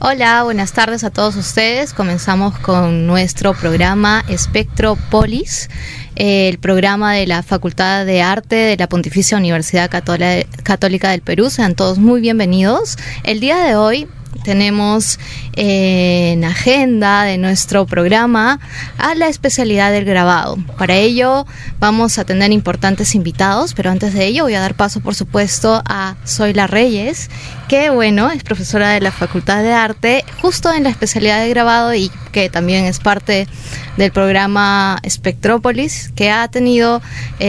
Hola, buenas tardes a todos ustedes. Comenzamos con nuestro programa Espectrópolis, el programa de la Facultad de Arte de la Pontificia Universidad Católica del Perú. Sean todos muy bienvenidos. El día de hoy tenemos en agenda de nuestro programa a la especialidad del grabado. Para ello vamos a tener importantes invitados, pero antes de ello voy a dar paso, por supuesto, a Zoila Reyes, que es profesora de la Facultad de Arte justo en la especialidad de grabado y que también es parte del programa Espectrópolis, que ha tenido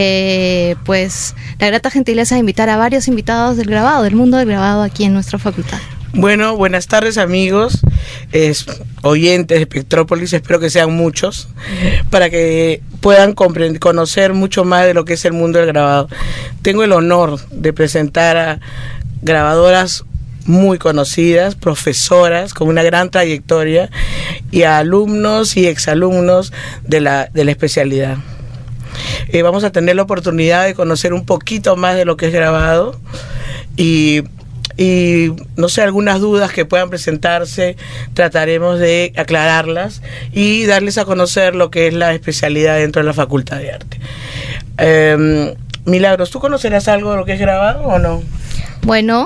la grata gentileza de invitar a varios invitados del grabado, del mundo del grabado aquí en nuestra facultad. Bueno, buenas tardes amigos, oyentes de Espectrópolis, espero que sean muchos, para que puedan conocer mucho más de lo que es el mundo del grabado. Tengo el honor de presentar a grabadoras muy conocidas, profesoras con una gran trayectoria y a alumnos y exalumnos de la especialidad. Vamos a tener la oportunidad de conocer un poquito más de lo que es grabado y no sé, algunas dudas que puedan presentarse, trataremos de aclararlas y darles a conocer lo que es la especialidad dentro de la Facultad de Arte. Milagros, ¿tú conocerás algo de lo que es grabado o no? Bueno,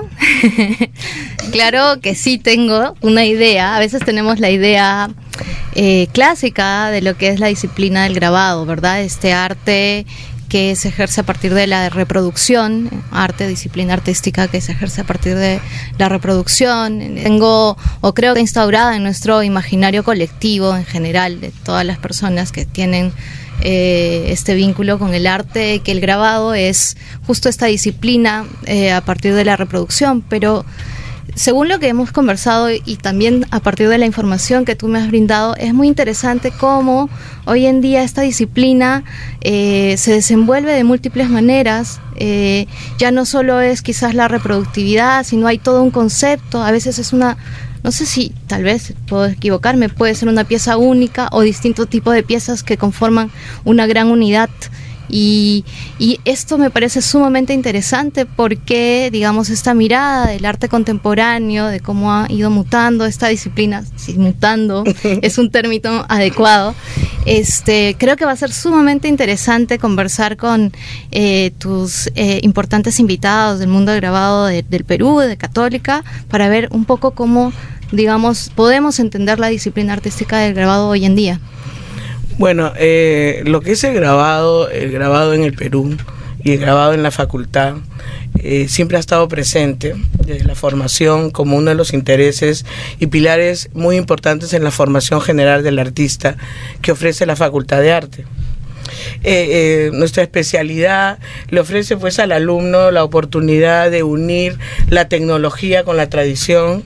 claro que sí tengo una idea. A veces tenemos la idea clásica de lo que es la disciplina del grabado, ¿verdad? Este arte que se ejerce a partir de la reproducción, disciplina artística que se ejerce a partir de la reproducción. Creo que instaurada en nuestro imaginario colectivo en general, de todas las personas que tienen este vínculo con el arte, que el grabado es justo esta disciplina a partir de la reproducción, pero según lo que hemos conversado y también a partir de la información que tú me has brindado, es muy interesante cómo hoy en día esta disciplina se desenvuelve de múltiples maneras. Ya no solo es quizás la reproductividad, sino hay todo un concepto. A veces es no sé si, tal vez puedo equivocarme, puede ser una pieza única o distintos tipos de piezas que conforman una gran unidad. Y esto me parece sumamente interesante porque, digamos, esta mirada del arte contemporáneo, de cómo ha ido mutando esta disciplina, si mutando es un término adecuado, creo que va a ser sumamente interesante conversar con tus importantes invitados del mundo del grabado del Perú, de Católica, para ver un poco cómo, digamos, podemos entender la disciplina artística del grabado hoy en día. Bueno, lo que es el grabado en el Perú y el grabado en la facultad siempre ha estado presente desde la formación como uno de los intereses y pilares muy importantes en la formación general del artista que ofrece la Facultad de Arte. Nuestra especialidad le ofrece pues al alumno la oportunidad de unir la tecnología con la tradición,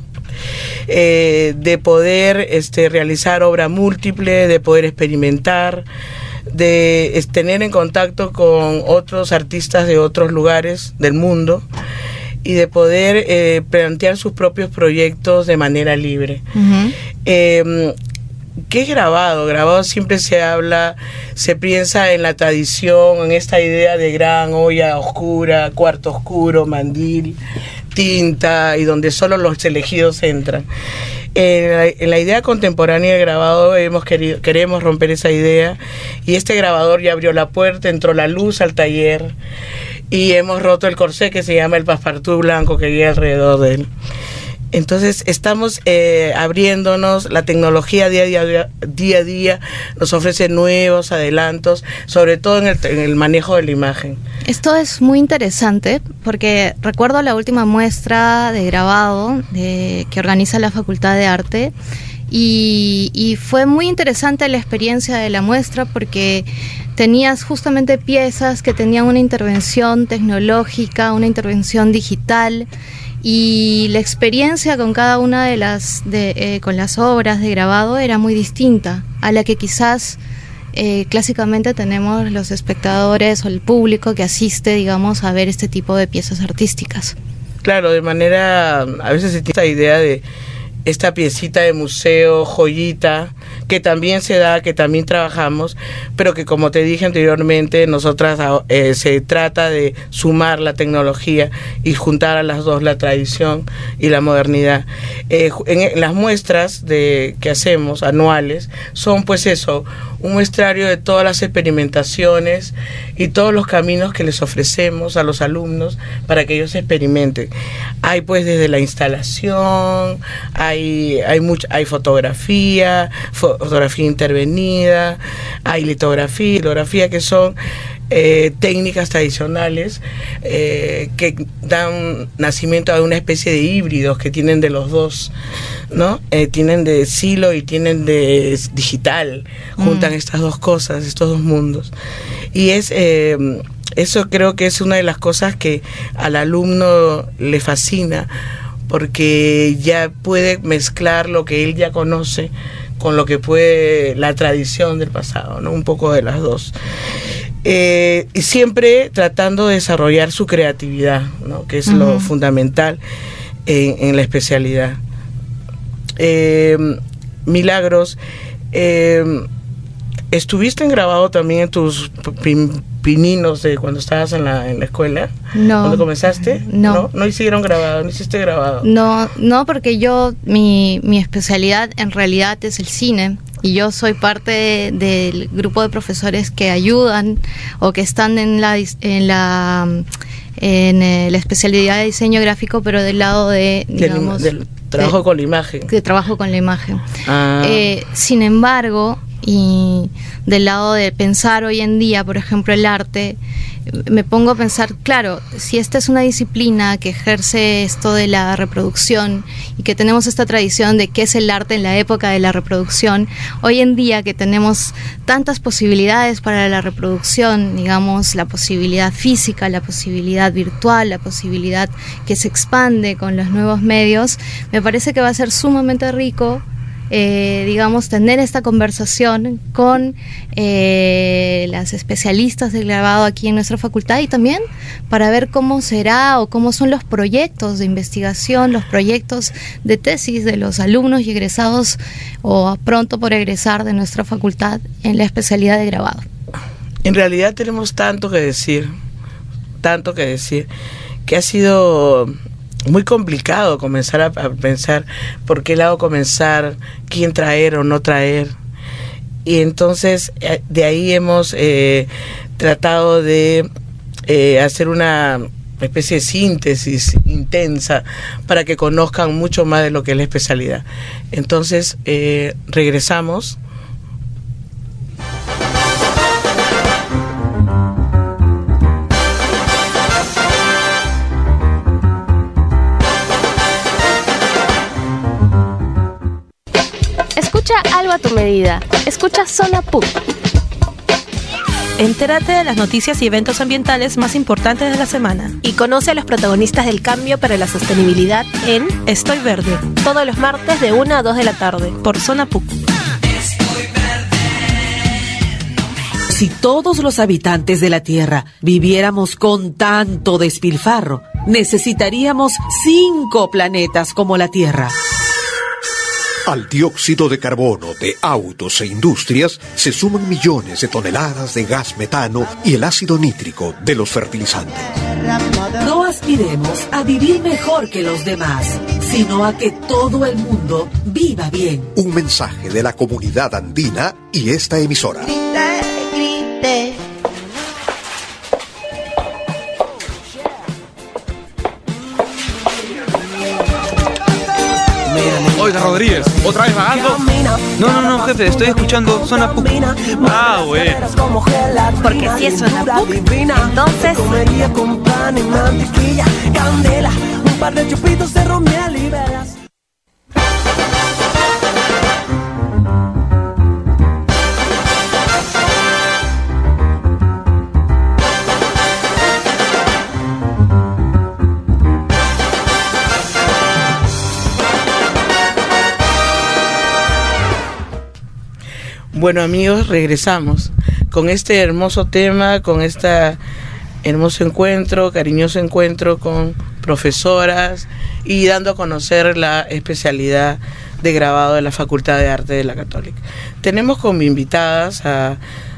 de poder realizar obra múltiple, de poder experimentar, de tener en contacto con otros artistas de otros lugares del mundo y de poder plantear sus propios proyectos de manera libre. Uh-huh. ¿Qué es grabado? Grabado siempre se piensa en la tradición, en esta idea de gran olla oscura, cuarto oscuro, mandil, tinta, y donde solo los elegidos entran. En la idea contemporánea del grabado queremos romper esa idea, y este grabador ya abrió la puerta, entró la luz al taller y hemos roto el corsé que se llama el passepartout blanco que hay alrededor de él. Entonces estamos abriéndonos, la tecnología día a día nos ofrece nuevos adelantos, sobre todo en el manejo de la imagen. Esto es muy interesante porque recuerdo la última muestra de grabado que organiza la Facultad de Arte y fue muy interesante la experiencia de la muestra porque tenías justamente piezas que tenían una intervención tecnológica, una intervención digital, y la experiencia con cada una de con las obras de grabado era muy distinta a la que quizás clásicamente tenemos los espectadores o el público que asiste, digamos, a ver este tipo de piezas artísticas. Claro, a veces se tiene esta idea de esta piecita de museo, joyita, que también se da, que también trabajamos, pero que como te dije anteriormente, nosotras se trata de sumar la tecnología y juntar a las dos, la tradición y la modernidad. En las muestras que hacemos anuales son pues eso, un muestrario de todas las experimentaciones y todos los caminos que les ofrecemos a los alumnos para que ellos experimenten. Hay pues desde la instalación, hay fotografía intervenida, hay litografía, que son técnicas tradicionales que dan nacimiento a una especie de híbridos que tienen de los dos, ¿no? Tienen de silo y tienen de digital, juntan estas dos cosas, estos dos mundos. Y eso creo que es una de las cosas que al alumno le fascina, porque ya puede mezclar lo que él ya conoce con lo que puede la tradición del pasado, ¿no? Un poco de las dos. Y siempre tratando de desarrollar su creatividad, ¿no? Que es lo fundamental en la especialidad. Milagros, ¿estuviste en grabado también en tus pininos de cuando estabas en la escuela? No. ¿Cuando comenzaste? No. ¿No hicieron grabado? ¿No hiciste grabado? No, porque mi especialidad en realidad es el cine. Y yo soy parte del grupo de profesores que ayudan o que están en la especialidad de diseño gráfico, pero del lado de, digamos, del trabajo con la imagen. De trabajo con la imagen. Ah. Sin embargo, y del lado de pensar hoy en día, por ejemplo, el arte, me pongo a pensar, claro, si esta es una disciplina que ejerce esto de la reproducción y que tenemos esta tradición de qué es el arte en la época de la reproducción, hoy en día que tenemos tantas posibilidades para la reproducción, digamos, la posibilidad física, la posibilidad virtual, la posibilidad que se expande con los nuevos medios, me parece que va a ser sumamente rico digamos, tener esta conversación con las especialistas del grabado aquí en nuestra facultad, y también para ver cómo será o cómo son los proyectos de investigación, los proyectos de tesis de los alumnos y egresados o pronto por egresar de nuestra facultad en la especialidad de grabado. En realidad tenemos tanto que decir, que ha sido muy complicado comenzar a pensar por qué lado comenzar, quién traer o no traer. Y entonces de ahí hemos tratado de hacer una especie de síntesis intensa para que conozcan mucho más de lo que es la especialidad. Entonces regresamos. Algo a tu medida. Escucha Zona PUC. Entérate de las noticias y eventos ambientales más importantes de la semana. Y conoce a los protagonistas del cambio para la sostenibilidad en Estoy Verde. Todos los martes de 1 a 2 de la tarde. Por Zona PUC. Si todos los habitantes de la Tierra viviéramos con tanto despilfarro, necesitaríamos 5 planetas como la Tierra. Al dióxido de carbono de autos e industrias se suman millones de toneladas de gas metano y el ácido nítrico de los fertilizantes. No aspiremos a vivir mejor que los demás, sino a que todo el mundo viva bien. Un mensaje de la comunidad andina y esta emisora. Grite. Oiga, Rodríguez, ¿otra vez vagando? No, jefe, estoy escuchando Zona PUC. Ah, bueno. Porque si es Zona PUC, entonces... Comería con pan y mantequilla, candela, un par de chupitos de romiel y velas. Bueno, amigos, regresamos con este hermoso tema, con este hermoso encuentro, cariñoso encuentro con profesoras y dando a conocer la especialidad de grabado de la Facultad de Arte de la Católica. Tenemos como invitadas a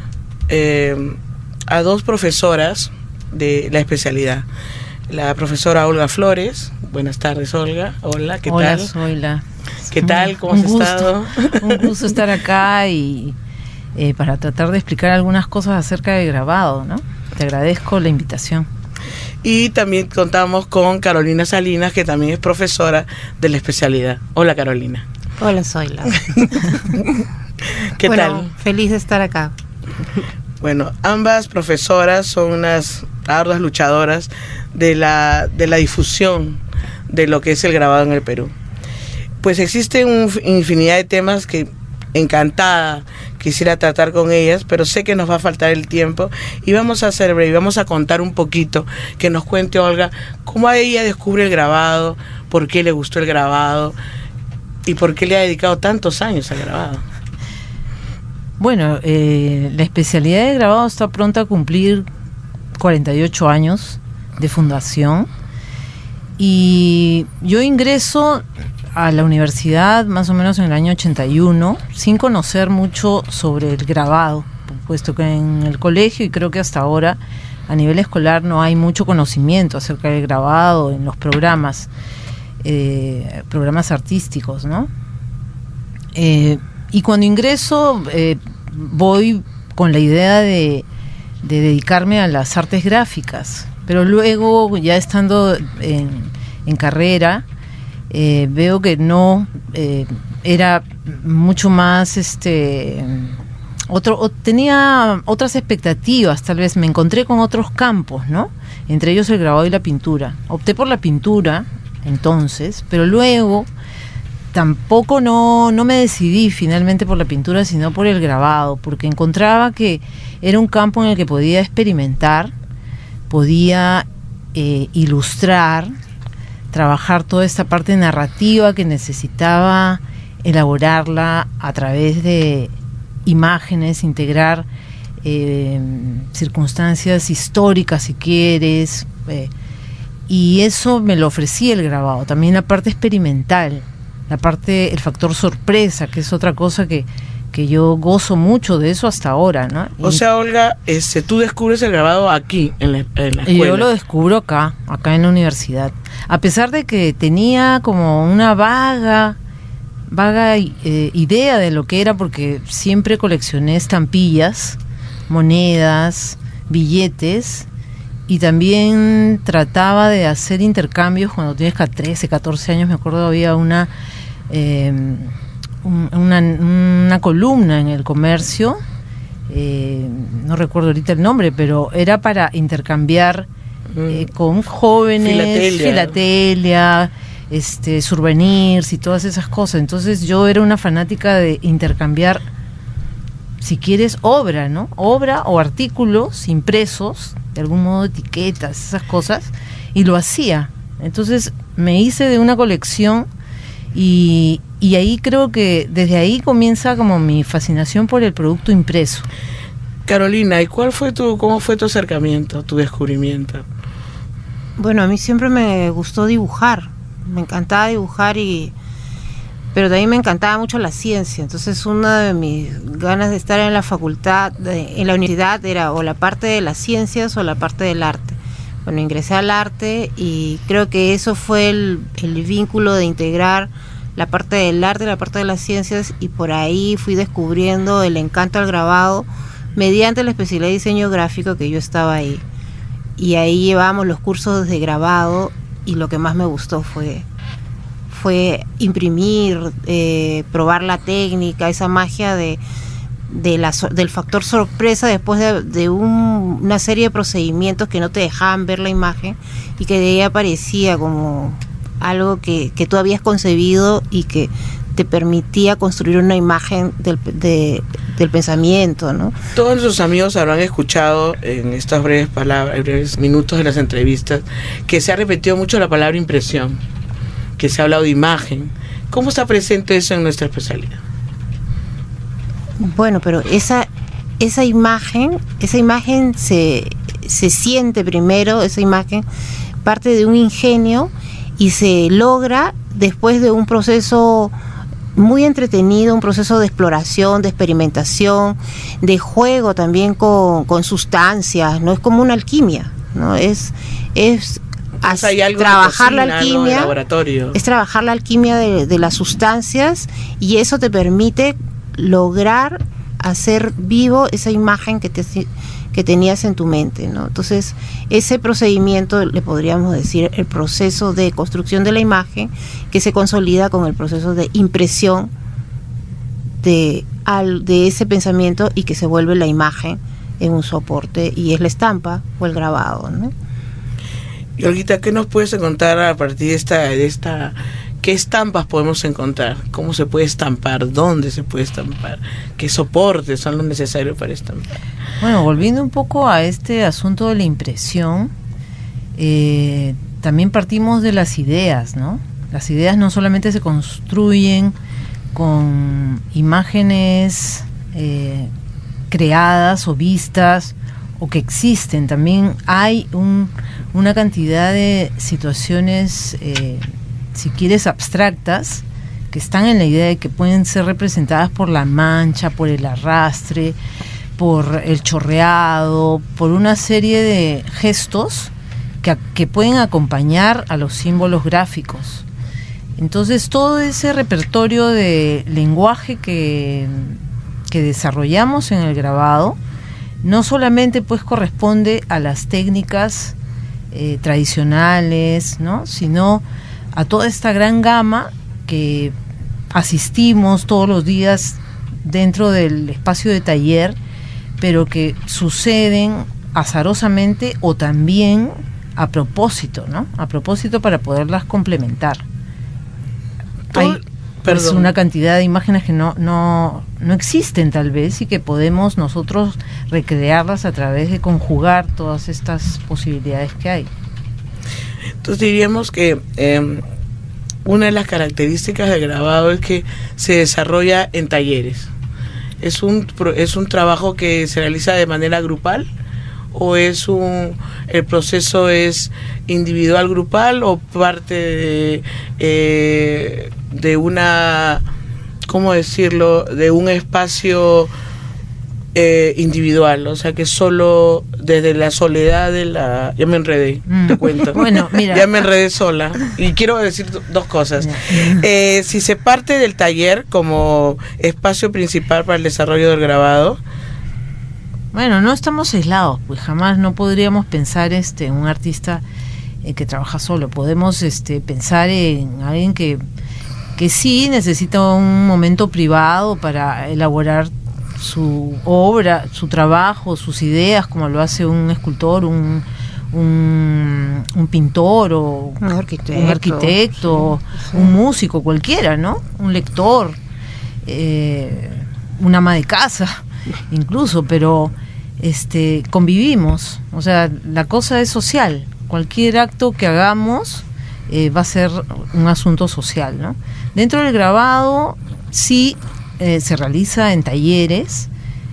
2 profesoras de la especialidad. La profesora Olga Flores. Buenas tardes, Olga. Hola, ¿qué tal? Hola, Zoila. ¿Qué tal? ¿Cómo has estado? Un gusto estar acá y para tratar de explicar algunas cosas acerca del grabado, ¿no? Te agradezco la invitación. Y también contamos con Carolina Salinas, que también es profesora de la especialidad. Hola, Carolina. Hola, Zoila. ¿Qué tal? Feliz de estar acá. Bueno, ambas profesoras son unas arduas luchadoras de la difusión de lo que es el grabado en el Perú. Pues existen infinidad de temas que encantada quisiera tratar con ellas, pero sé que nos va a faltar el tiempo y vamos a hacer breve, vamos a contar un poquito, que nos cuente Olga cómo ella descubre el grabado, por qué le gustó el grabado y por qué le ha dedicado tantos años al grabado. Bueno, la especialidad de grabado está pronta a cumplir 48 años de fundación y yo ingreso a la universidad más o menos en el año 81 sin conocer mucho sobre el grabado, puesto que en el colegio y creo que hasta ahora a nivel escolar no hay mucho conocimiento acerca del grabado en los programas artísticos, ¿no? Y cuando ingreso voy con la idea de dedicarme a las artes gráficas, pero luego ya estando en carrera veo que no era mucho más tenía otras expectativas, tal vez me encontré con otros campos, ¿no? Entre ellos el grabado y la pintura. Opté por la pintura entonces, pero luego tampoco no me decidí finalmente por la pintura, sino por el grabado, porque encontraba que era un campo en el que podía experimentar, podía ilustrar, trabajar toda esta parte narrativa que necesitaba elaborarla a través de imágenes, integrar circunstancias históricas si quieres, y eso me lo ofrecía el grabado, también la parte experimental, el factor sorpresa, que es otra cosa que yo gozo mucho de eso hasta ahora, ¿no? O sea, Olga, tú descubres el grabado aquí, en la escuela. Yo lo descubro acá en la universidad. A pesar de que tenía como una vaga idea de lo que era, porque siempre coleccioné estampillas, monedas, billetes, y también trataba de hacer intercambios cuando tienes 13, 14 años. Me acuerdo había una columna en El Comercio, no recuerdo ahorita el nombre, pero era para intercambiar con jóvenes, filatelia, souvenirs y todas esas cosas. Entonces yo era una fanática de intercambiar, si quieres, obra, ¿no? Obra o artículos impresos, de algún modo etiquetas, esas cosas, y lo hacía. Entonces me hice de una colección y ahí creo que desde ahí comienza como mi fascinación por el producto impreso. Carolina, ¿y cómo fue tu acercamiento, tu descubrimiento? Bueno, a mí siempre me gustó dibujar, me encantaba dibujar, pero también me encantaba mucho la ciencia. Entonces una de mis ganas de estar en la facultad, en la universidad, era o la parte de las ciencias o la parte del arte. Bueno, ingresé al arte y creo que eso fue el vínculo de integrar la parte del arte y la parte de las ciencias, y por ahí fui descubriendo el encanto al grabado mediante la especialidad de diseño gráfico, que yo estaba ahí. Y ahí llevábamos los cursos de grabado y lo que más me gustó fue imprimir, probar la técnica, esa magia del factor sorpresa después de una serie de procedimientos que no te dejaban ver la imagen y que de ahí aparecía como algo que tú habías concebido y que te permitía construir una imagen del pensamiento, ¿no? Todos nuestros amigos habrán escuchado en estas breves minutos de las entrevistas que se ha repetido mucho la palabra impresión, que se ha hablado de imagen. ¿Cómo está presente eso en nuestra especialidad? Bueno, pero esa imagen se siente primero, esa imagen, parte de un ingenio y se logra después de un proceso muy entretenido, un proceso de exploración, de experimentación, de juego también con sustancias, no es como una alquimia, ¿no? Es hay algo trabajar de cocina, la alquimia, laboratorio. es trabajar la alquimia de las sustancias, y eso te permite lograr hacer vivo esa imagen que tenías en tu mente, ¿no? Entonces, ese procedimiento le podríamos decir el proceso de construcción de la imagen, que se consolida con el proceso de impresión de ese pensamiento y que se vuelve la imagen en un soporte, y es la estampa o el grabado, ¿no? Y Olguita, ¿qué nos puedes contar a partir de esta qué estampas podemos encontrar? ¿Cómo se puede estampar? ¿Dónde se puede estampar? ¿Qué soportes son los necesarios para estampar? Bueno, volviendo un poco a este asunto de la impresión, también partimos de las ideas, ¿no? Las ideas no solamente se construyen con imágenes creadas o vistas o que existen, también hay una cantidad de situaciones, si quieres, abstractas, que están en la idea de que pueden ser representadas por la mancha, por el arrastre, por el chorreado, por una serie de gestos que pueden acompañar a los símbolos gráficos. Entonces, todo ese repertorio de lenguaje que desarrollamos en el grabado no solamente pues corresponde a las técnicas tradicionales, ¿no?, sino a toda esta gran gama que asistimos todos los días dentro del espacio de taller, pero que suceden azarosamente o también a propósito, ¿no? A propósito, para poderlas complementar. Hay pues una cantidad de imágenes que no existen tal vez, y que podemos nosotros recrearlas a través de conjugar todas estas posibilidades que hay. Entonces diríamos que una de las características del grabado es que se desarrolla en talleres. ¿Es un trabajo que se realiza de manera grupal? ¿O el proceso es individual, grupal, o parte de una, ¿cómo decirlo?, de un espacio individual? O sea, que solo desde la soledad de la... Ya me enredé, te cuento. Bueno, mira. Ya me enredé sola. Y quiero decir dos cosas. Si se parte del taller como espacio principal para el desarrollo del grabado... Bueno, no estamos aislados, pues jamás no podríamos pensar en un artista que trabaja solo. Podemos pensar en alguien que sí necesita un momento privado para elaborar su obra, su trabajo, sus ideas, como lo hace un escultor, un pintor, o un arquitecto, sí. Un músico cualquiera, ¿no? Un lector, un ama de casa, incluso, pero convivimos. O sea, la cosa es social. Cualquier acto que hagamos va a ser un asunto social, ¿no? Dentro del grabado sí se realiza en talleres,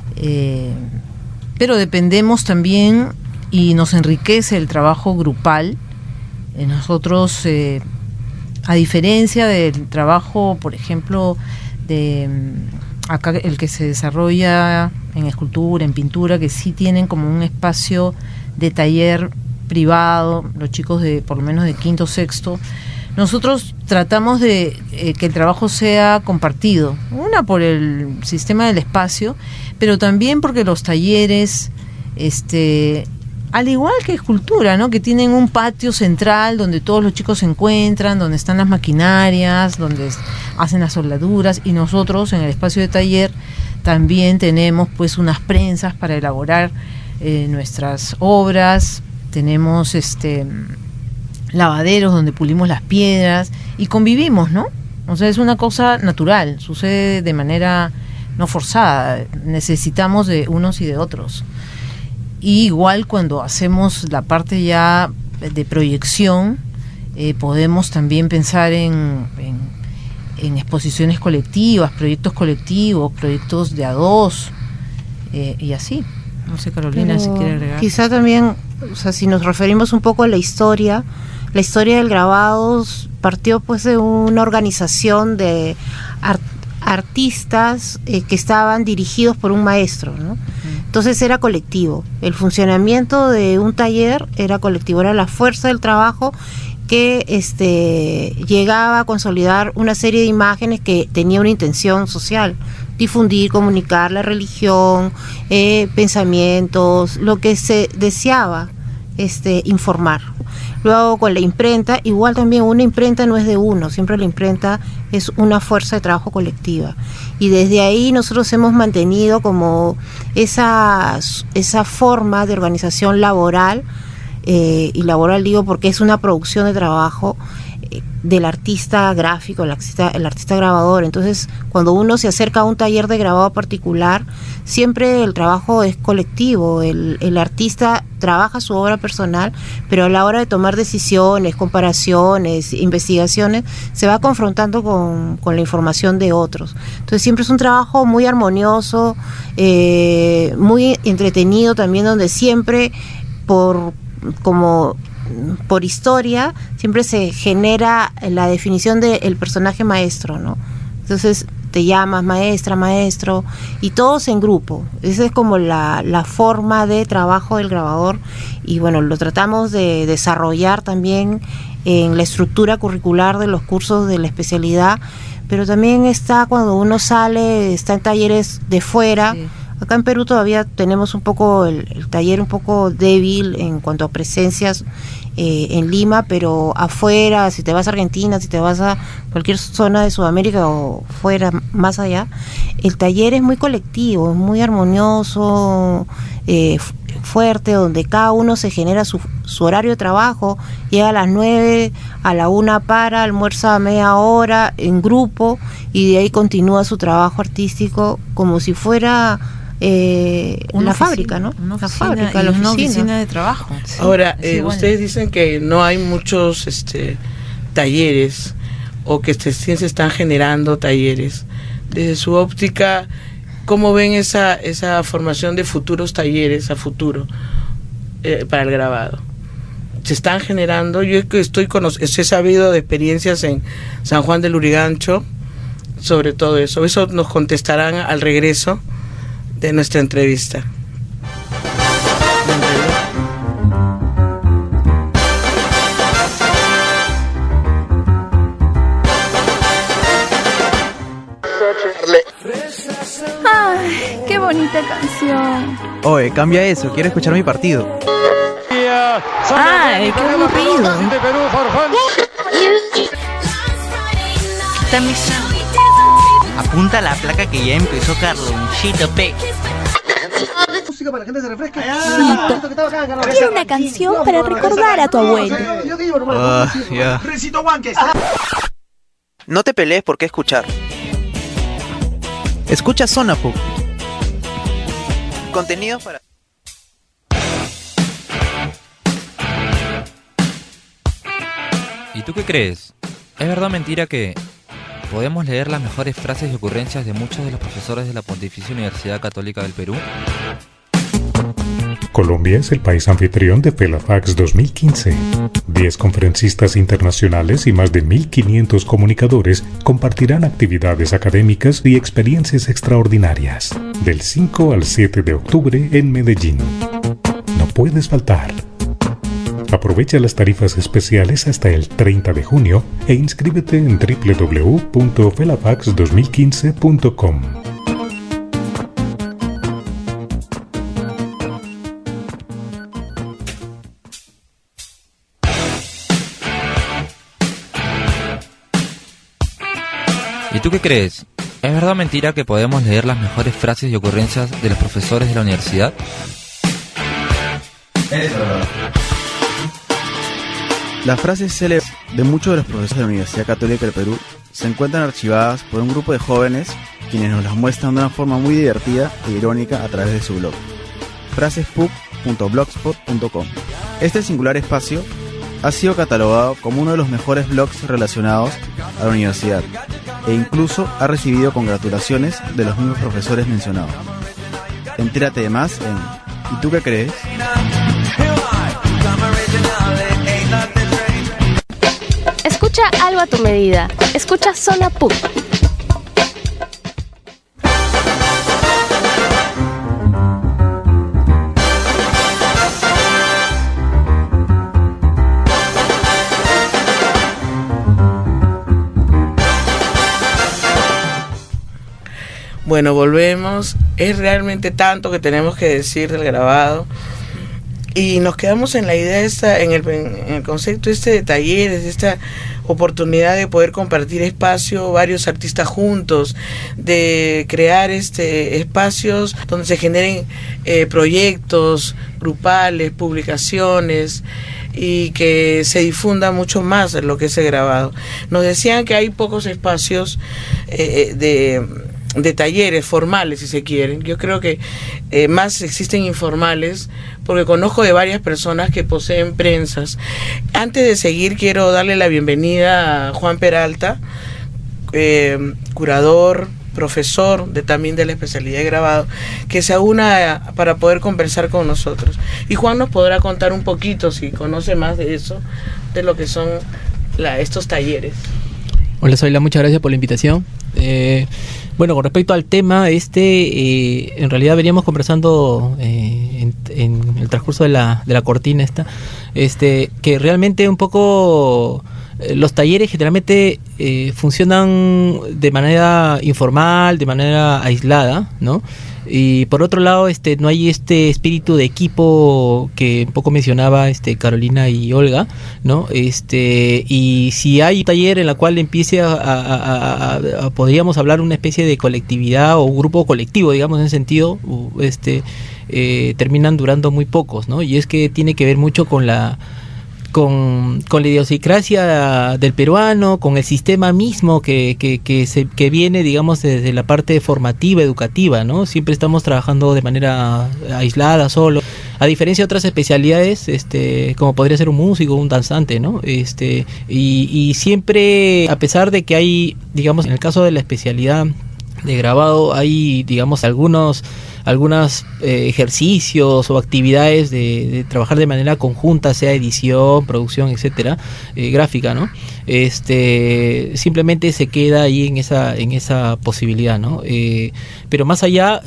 pero dependemos también, y nos enriquece el trabajo grupal. Nosotros, a diferencia del trabajo, por ejemplo, acá el que se desarrolla en escultura, en pintura, que sí tienen como un espacio de taller privado, los chicos de por lo menos de quinto, sexto, nosotros tratamos de que el trabajo sea compartido, una por el sistema del espacio, pero también porque los talleres, al igual que escultura, ¿no?, que tienen un patio central donde todos los chicos se encuentran, donde están las maquinarias, donde hacen las soldaduras, y nosotros en el espacio de taller también tenemos pues unas prensas para elaborar nuestras obras, tenemos lavaderos donde pulimos las piedras y convivimos, ¿no? O sea, es una cosa natural, sucede de manera no forzada, necesitamos de unos y de otros. Y igual cuando hacemos la parte ya de proyección, podemos también pensar en exposiciones colectivas, proyectos colectivos, proyectos de a dos, y así. No sé, Carolina, si quiere agregar. Quizá también O sea, si nos referimos un poco a la historia del grabado partió pues de una organización de artistas que estaban dirigidos por un maestro, ¿no? Entonces era colectivo. El funcionamiento de un taller era colectivo, era la fuerza del trabajo que llegaba a consolidar una serie de imágenes que tenía una intención social, difundir, comunicar la religión, pensamientos, lo que se deseaba informar. Luego con la imprenta, igual también una imprenta no es de uno, siempre la imprenta es una fuerza de trabajo colectiva. Y desde ahí nosotros hemos mantenido como esa forma de organización laboral, y laboral digo porque es una producción de trabajo del artista gráfico, el artista grabador. Entonces, cuando uno se acerca a un taller de grabado particular, siempre el trabajo es colectivo. El artista trabaja su obra personal, pero a la hora de tomar decisiones, comparaciones, investigaciones, se va confrontando con la información de otros. Entonces, siempre es un trabajo muy armonioso, muy entretenido también, donde siempre por historia siempre se genera la definición del personaje maestro, ¿no? Entonces te llamas maestra, maestro, y todos en grupo. Esa es como la forma de trabajo del grabador, y bueno, lo tratamos de desarrollar también en la estructura curricular de los cursos de la especialidad, pero también está cuando uno sale, está en talleres de fuera. Sí. Acá en Perú todavía tenemos un poco el taller un poco débil en cuanto a presencias en Lima, pero afuera, si te vas a Argentina, si te vas a cualquier zona de Sudamérica o fuera, más allá, el taller es muy colectivo, es muy armonioso, fuerte, donde cada uno se genera su horario de trabajo, llega a las 9, a la 1 para, almuerza media hora en grupo, y de ahí continúa su trabajo artístico como si fuera una fábrica, ¿no? Una oficina de trabajo. Sí. Ahora, ustedes dicen que no hay muchos talleres, o que se están generando talleres. Desde su óptica, ¿cómo ven esa formación de futuros talleres a futuro para el grabado? Se están generando. Yo he sabido de experiencias en San Juan del Lurigancho sobre todo eso. Eso nos contestarán al regreso de nuestra entrevista. Ay, qué bonita canción. Oye, cambia eso, quiero escuchar mi partido. Ay, qué aburrido. Está misando. Apunta a la placa que ya empezó Carlonchito P. Música para que la gente se refresque. Quiero una canción para recordar a tu abuelo. No te pelees por qué escuchar. Escucha Zona Pop. Contenido para... ¿Y tú qué crees? ¿Es verdad o mentira que podemos leer las mejores frases y ocurrencias de muchos de los profesores de la Pontificia Universidad Católica del Perú? Colombia es el país anfitrión de FELAFAX 2015. 10 conferencistas internacionales y más de 1.500 comunicadores compartirán actividades académicas y experiencias extraordinarias. Del 5 al 7 de octubre en Medellín. No puedes faltar. Aprovecha las tarifas especiales hasta el 30 de junio e inscríbete en www.felafax2015.com. ¿Y tú qué crees? ¿Es verdad o mentira que podemos leer las mejores frases y ocurrencias de los profesores de la universidad? Es verdad. Las frases célebres de muchos de los profesores de la Universidad Católica del Perú se encuentran archivadas por un grupo de jóvenes quienes nos las muestran de una forma muy divertida e irónica a través de su blog, frasespuc.blogspot.com. Este singular espacio ha sido catalogado como uno de los mejores blogs relacionados a la universidad e incluso ha recibido congratulaciones de los mismos profesores mencionados. Entérate de más en ¿Y tú qué crees? Escucha algo a tu medida. Escucha Zona PUC. Bueno, volvemos. Es realmente tanto que tenemos que decir del grabado. Y nos quedamos en la idea esta, en el concepto este de talleres, de esta oportunidad de poder compartir espacio, varios artistas juntos, de crear espacios donde se generen proyectos grupales, publicaciones, y que se difunda mucho más lo que es el grabado. Nos decían que hay pocos espacios de talleres formales, si se quieren. Yo creo que más existen informales, porque conozco de varias personas que poseen prensas. Antes de seguir, quiero darle la bienvenida a Juan Peralta, curador, profesor también de la especialidad de grabado, que se una para poder conversar con nosotros. Y Juan nos podrá contar un poquito, si conoce más de eso, de lo que son estos talleres. Hola Zoila, muchas gracias por la invitación. Bueno, con respecto al tema, en realidad veníamos conversando en el transcurso de la cortina que realmente un poco los talleres generalmente funcionan de manera informal, de manera aislada, ¿no? Y por otro lado, no hay espíritu de equipo que un poco mencionaba Carolina y Olga, ¿no? Y si hay un taller en la cual empiece podríamos hablar una especie de colectividad o un grupo colectivo, digamos, en ese sentido, terminan durando muy pocos, ¿no? Y es que tiene que ver mucho con la idiosincrasia del peruano, con el sistema mismo que viene, digamos, desde la parte formativa, educativa, ¿no? Siempre estamos trabajando de manera aislada, solo, a diferencia de otras especialidades, como podría ser un músico, un danzante, ¿no? Y siempre, a pesar de que hay, digamos, en el caso de la especialidad de grabado, hay, digamos, algunos ejercicios o actividades de trabajar de manera conjunta, sea edición, producción, etcétera, gráfica, ¿no? Simplemente se queda ahí en esa posibilidad, ¿no? Pero más allá,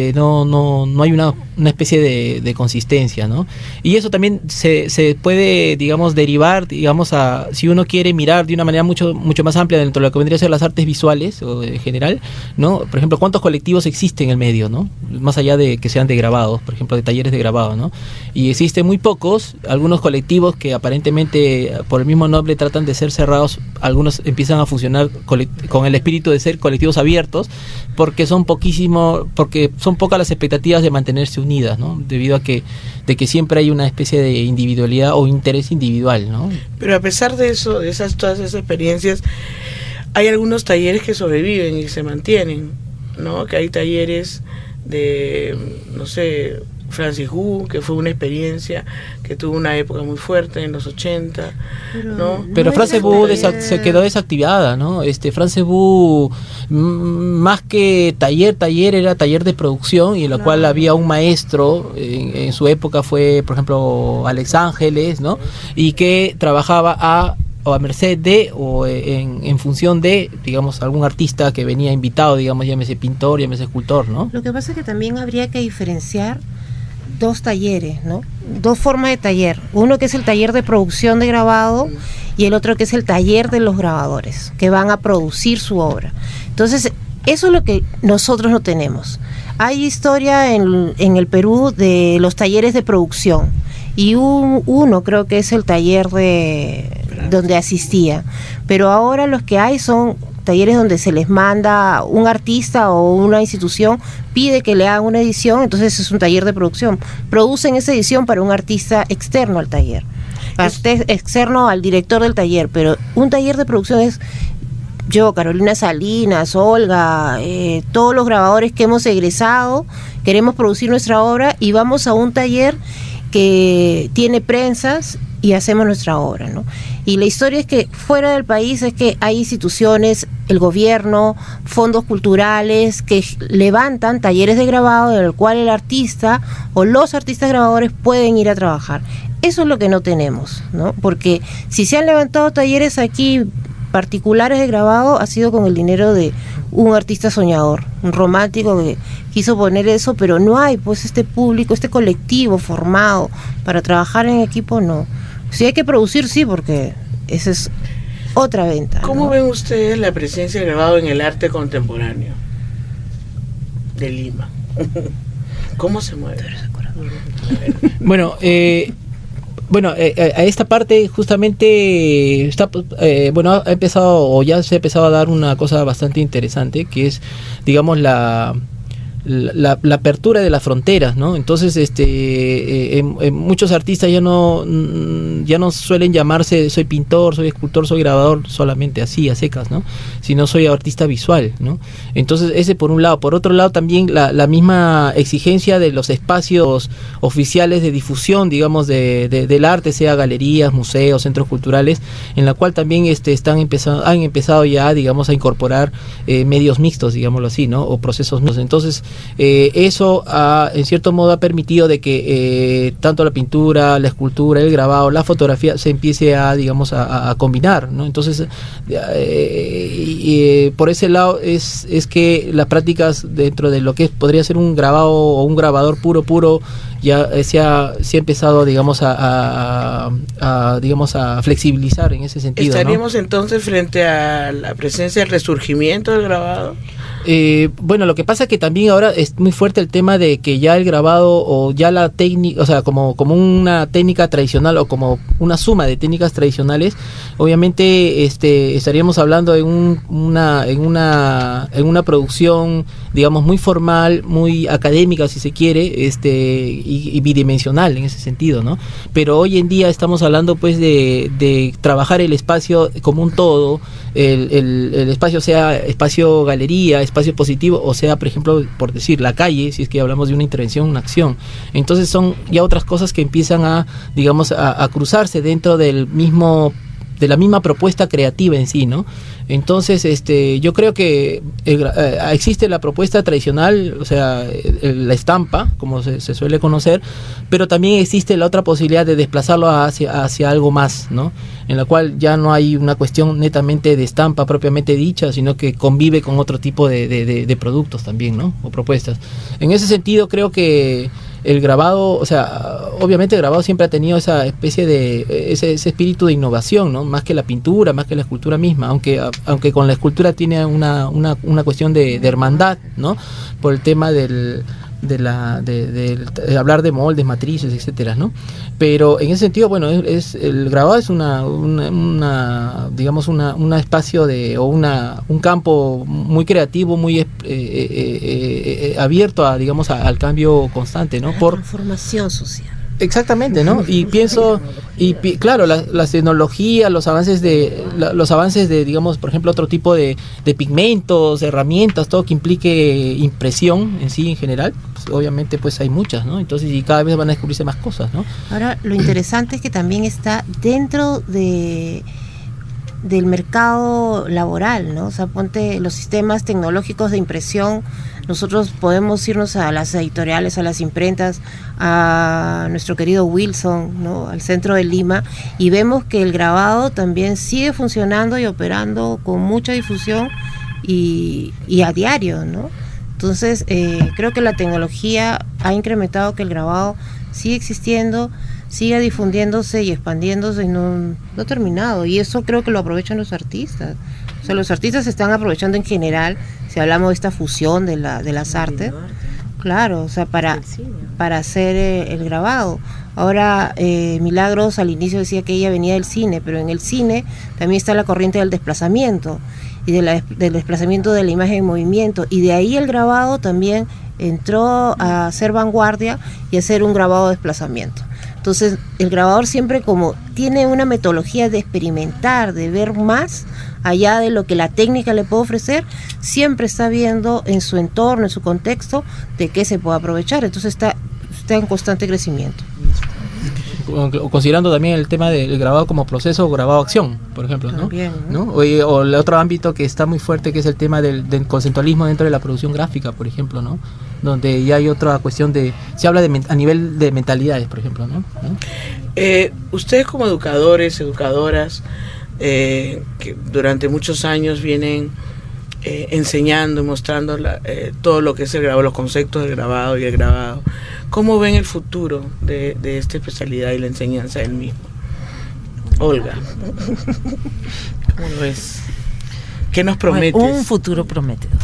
no hay una especie de consistencia, ¿no? Y eso también se puede, digamos, derivar, digamos, si uno quiere mirar de una manera mucho más amplia dentro de lo que vendría a ser las artes visuales o en general, ¿no? Por ejemplo, ¿cuántos colectivos existen en el medio, ¿no? Más allá de que sean de grabados, por ejemplo, de talleres de grabado, ¿no? Y existen muy pocos, algunos colectivos que aparentemente por el mismo nombre tratan de ser cerrados, algunos empiezan a funcionar con el espíritu de ser colectivos abiertos, porque son pocas las expectativas de mantenerse unidas, ¿no? Debido a que siempre hay una especie de individualidad o interés individual, ¿no? Pero a pesar de eso, todas esas experiencias, hay algunos talleres que sobreviven y se mantienen, ¿no? Que hay talleres de, no sé, Francis Wu, que fue una experiencia que tuvo una época muy fuerte en los 80, ¿no? Pero Francis Wu se quedó desactivada, ¿no? Francis Wu, más que taller era taller de producción, y en lo cual había un maestro, en su época fue, por ejemplo, Alex Ángeles, ¿no? Y que trabajaba a merced de o en función de, digamos, algún artista que venía invitado, digamos, llámese pintor, llámese escultor, ¿no? Lo que pasa es que también habría que diferenciar dos talleres, ¿no? Dos formas de taller. Uno que es el taller de producción de grabado y el otro que es el taller de los grabadores, que van a producir su obra. Entonces, eso es lo que nosotros no tenemos. Hay historia en el Perú de los talleres de producción, y uno creo que es el taller donde asistía, pero ahora los que hay son talleres donde se les manda un artista o una institución pide que le hagan una edición, entonces es un taller de producción, producen esa edición para un artista externo al taller, externo al director del taller, pero un taller de producción es yo, Carolina Salinas, Olga, todos los grabadores que hemos egresado, queremos producir nuestra obra y vamos a un taller que tiene prensas y hacemos nuestra obra, ¿no? Y la historia es que fuera del país es que hay instituciones, el gobierno, fondos culturales que levantan talleres de grabado en el cual el artista o los artistas grabadores pueden ir a trabajar. Eso es lo que no tenemos, ¿no? Porque si se han levantado talleres aquí particulares de grabado, ha sido con el dinero de un artista soñador, un romántico que quiso poner eso, pero no hay pues este público, este colectivo formado para trabajar en equipo, no. Si hay que producir, sí, porque esa es otra venta. ¿Cómo ¿no? ven ustedes la presencia del grabado en el arte contemporáneo de Lima? ¿Cómo se mueve? Bueno, a esta parte justamente está, ha empezado, o ya se ha empezado a dar una cosa bastante interesante, que es, digamos, la apertura de las fronteras, ¿no? Entonces, muchos artistas ya no suelen llamarse soy pintor, soy escultor, soy grabador, solamente así, a secas, ¿no? Sino soy artista visual, ¿no? Entonces, ese por un lado. Por otro lado, también la misma exigencia de los espacios oficiales de difusión, digamos, del arte, sea galerías, museos, centros culturales, en la cual también han empezado ya, digamos, a incorporar medios mixtos, digámoslo así, ¿no? O procesos mixtos. Entonces, eso en cierto modo ha permitido de que tanto la pintura, la escultura, el grabado, la fotografía se empiece a, digamos, a combinar, ¿no? Entonces, por ese lado es que las prácticas dentro de lo que podría ser un grabado o un grabador puro ya se ha empezado, digamos, a flexibilizar en ese sentido, ¿Estaríamos ¿no? entonces frente a la presencia del resurgimiento del grabado? Bueno, lo que pasa es que también ahora es muy fuerte el tema de que ya el grabado o ya la técnica, o sea, como una técnica tradicional o como una suma de técnicas tradicionales, obviamente estaríamos hablando en una producción, digamos, muy formal, muy académica, si se quiere, y bidimensional en ese sentido, ¿no? Pero hoy en día estamos hablando pues de trabajar el espacio como un todo, el espacio, sea espacio galería, espacio positivo, o sea, por ejemplo, por decir, la calle, si es que hablamos de una intervención, una acción. Entonces son ya otras cosas que empiezan a, digamos, a cruzarse dentro de la misma propuesta creativa en sí, ¿no? Entonces, yo creo que existe la propuesta tradicional, o sea, la estampa, como se suele conocer, pero también existe la otra posibilidad de desplazarlo hacia algo más, ¿no? En la cual ya no hay una cuestión netamente de estampa propiamente dicha, sino que convive con otro tipo de productos también, ¿no? O propuestas. En ese sentido, creo que el grabado, o sea, obviamente el grabado siempre ha tenido esa especie de ese espíritu de innovación, ¿no? Más que la pintura, más que la escultura misma, aunque con la escultura tiene una cuestión de hermandad, ¿no? Por el tema de hablar de moldes, matrices, etcétera, ¿no? Pero en ese sentido, bueno, el grabado es digamos un espacio o un campo muy creativo, muy abierto a, digamos, al cambio constante, ¿no? Por transformación social. Exactamente, ¿no? Y pienso, claro, las tecnologías, los avances de, digamos, por ejemplo, otro tipo de pigmentos, herramientas, todo que implique impresión en sí, en general, pues, obviamente, pues hay muchas, ¿no? Entonces, y cada vez van a descubrirse más cosas, ¿no? Ahora, lo interesante es que también está dentro del mercado laboral, ¿no? O sea, ponte los sistemas tecnológicos de impresión. Nosotros podemos irnos a las editoriales, a las imprentas, a nuestro querido Wilson, ¿no? Al centro de Lima, y vemos que el grabado también sigue funcionando y operando con mucha difusión y a diario, ¿no? Entonces, creo que la tecnología ha incrementado que el grabado sigue existiendo, sigue difundiéndose y expandiéndose y no ha terminado. Y eso creo que lo aprovechan los artistas. O sea, los artistas se están aprovechando en general, si hablamos de esta fusión de las artes, claro, o sea, para hacer el grabado. Ahora, Milagros al inicio decía que ella venía del cine, pero en el cine también está la corriente del desplazamiento y del desplazamiento de la imagen en movimiento, y de ahí el grabado también entró a ser vanguardia y a ser un grabado de desplazamiento. Entonces, el grabador siempre como tiene una metodología de experimentar, de ver más allá de lo que la técnica le puede ofrecer, siempre está viendo en su entorno, en su contexto, de qué se puede aprovechar. Entonces está en constante crecimiento. considerando también el tema del grabado como proceso o grabado acción, por ejemplo, ¿no? También, ¿no? O el otro ámbito que está muy fuerte, que es el tema del conceptualismo dentro de la producción gráfica, por ejemplo, ¿no? Donde ya hay otra cuestión se habla a nivel de mentalidades, por ejemplo, ¿no? Ustedes como educadoras, que durante muchos años vienen enseñando y mostrando todo lo que es el grabado, los conceptos del grabado y el grabado, ¿cómo ven el futuro de esta especialidad y la enseñanza del mismo? Olga, ¿cómo lo ves? ¿Qué nos prometes? Un futuro prometedor.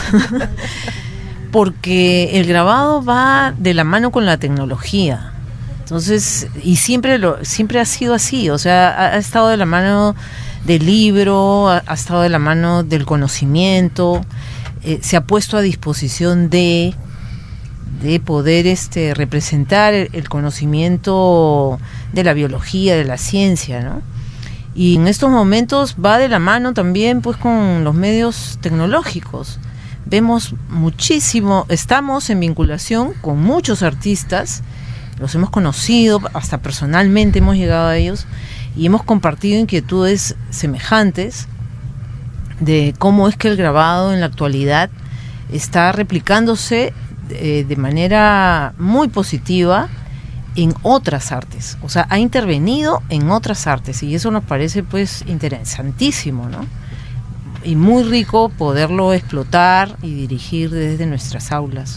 Porque el grabado va de la mano con la tecnología. Entonces, y siempre ha sido así, o sea, ha estado de la mano del libro, ha estado de la mano del conocimiento, se ha puesto a disposición de poder representar el conocimiento de la biología, de la ciencia, ¿no? Y en estos momentos va de la mano también pues con los medios tecnológicos. Vemos muchísimo, estamos en vinculación con muchos artistas, los hemos conocido, hasta personalmente hemos llegado a ellos y hemos compartido inquietudes semejantes de cómo es que el grabado en la actualidad está replicándose de manera muy positiva en otras artes, o sea, ha intervenido en otras artes y eso nos parece pues interesantísimo, ¿no? Y muy rico poderlo explotar y dirigir desde nuestras aulas.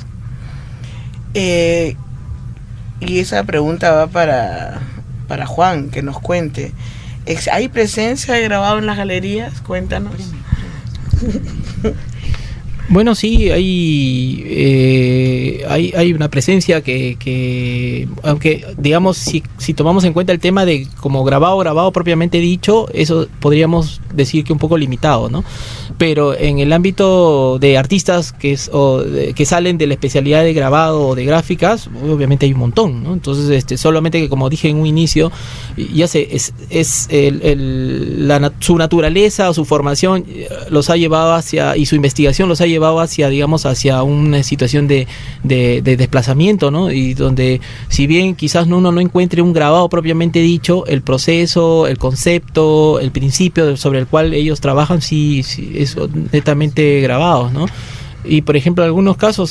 Y esa pregunta va para Juan, que nos cuente. ¿Hay presencia de grabado en las galerías? Cuéntanos. Bueno, sí, hay una presencia que aunque digamos si tomamos en cuenta el tema de como grabado propiamente dicho, eso podríamos decir que un poco limitado, ¿no? Pero en el ámbito de artistas que salen de la especialidad de grabado o de gráficas, obviamente hay un montón, ¿no? Entonces, solamente que como dije en un inicio, ya su naturaleza o su formación los ha llevado y su investigación los ha llevado hacia una situación de desplazamiento, ¿no? Y donde, si bien quizás uno no encuentre un grabado propiamente dicho, el proceso, el concepto, el principio sobre el cual ellos trabajan, sí es netamente grabados, ¿no? Y por ejemplo, en algunos casos,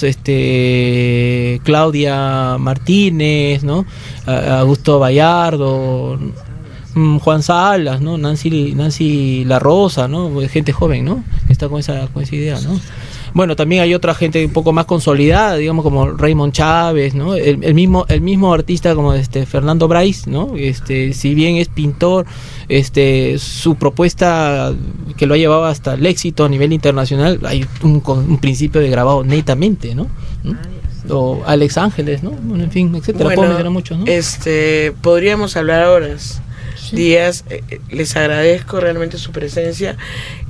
Claudia Martínez, ¿no? Augusto Bayardo, Juan Salas, ¿no? Nancy La Rosa, ¿no? Gente joven, ¿no? Que está con esa idea, ¿no? Bueno, también hay otra gente un poco más consolidada, digamos como Raymond Chávez, ¿no? El mismo artista como Fernando Bryce, ¿no? Si bien es pintor, su propuesta que lo ha llevado hasta el éxito a nivel internacional, hay un principio de grabado netamente, ¿no? O Alex Ángeles, ¿no? Bueno, en fin, etcétera. Bueno, puedo mencionar muchos, ¿no? Podríamos hablar horas, días. Les agradezco realmente su presencia.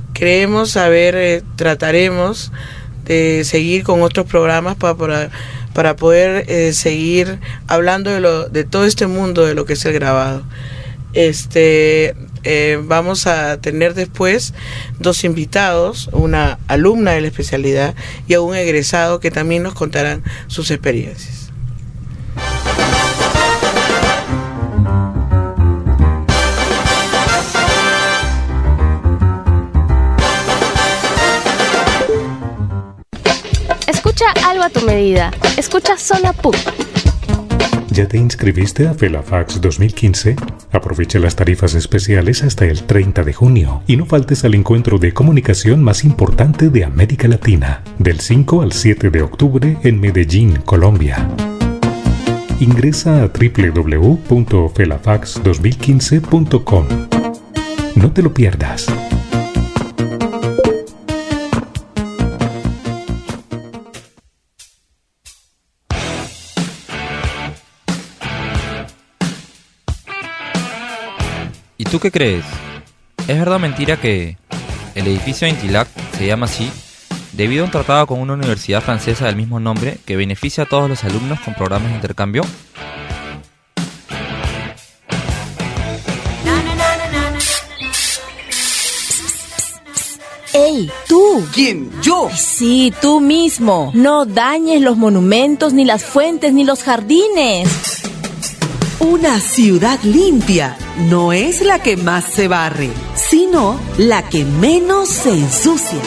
Trataremos de seguir con otros programas para poder seguir hablando de todo este mundo de lo que es el grabado. Vamos a tener después 2 invitados, una alumna de la especialidad y a un egresado que también nos contarán sus experiencias. Escucha algo a tu medida. Escucha Zona PUC. ¿Ya te inscribiste a FELAFAX 2015? Aprovecha las tarifas especiales hasta el 30 de junio y no faltes al encuentro de comunicación más importante de América Latina, del 5 al 7 de octubre en Medellín, Colombia. Ingresa a www.felafax2015.com. No te lo pierdas. ¿Y tú qué crees? ¿Es verdad o mentira que el edificio de Intilac se llama así debido a un tratado con una universidad francesa del mismo nombre que beneficia a todos los alumnos con programas de intercambio? ¡Ey, tú! ¿Quién? ¿Yo? Sí, tú mismo. No dañes los monumentos, ni las fuentes, ni los jardines. Una ciudad limpia no es la que más se barre, sino la que menos se ensucia.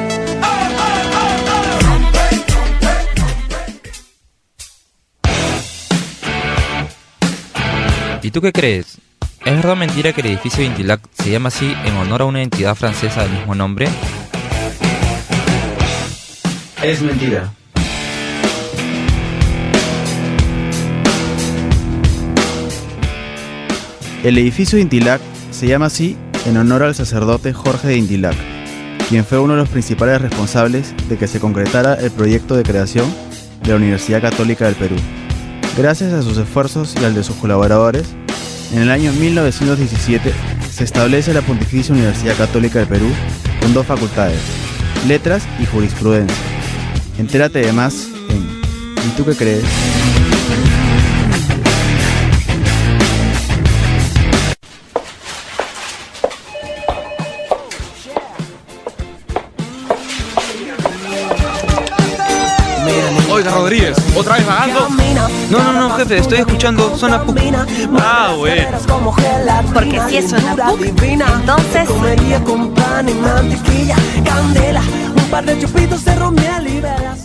¿Y tú qué crees? ¿Es verdad o mentira que el edificio de Intilac se llama así en honor a una entidad francesa del mismo nombre? Es mentira. El edificio de Intilac se llama así en honor al sacerdote Jorge de Intilac, quien fue uno de los principales responsables de que se concretara el proyecto de creación de la Universidad Católica del Perú. Gracias a sus esfuerzos y al de sus colaboradores, en el año 1917 se establece la Pontificia Universidad Católica del Perú con 2 facultades, Letras y Jurisprudencia. Entérate de más en ¿Y tú qué crees? Oiga, Rodríguez, ¿otra vez vagando? No, jefe, estoy escuchando Zona PUC. Ah, bueno. Porque si es Zona PUC, entonces... Comería con pan y mantequilla, candela, un par de chupitos de ron miel y velas.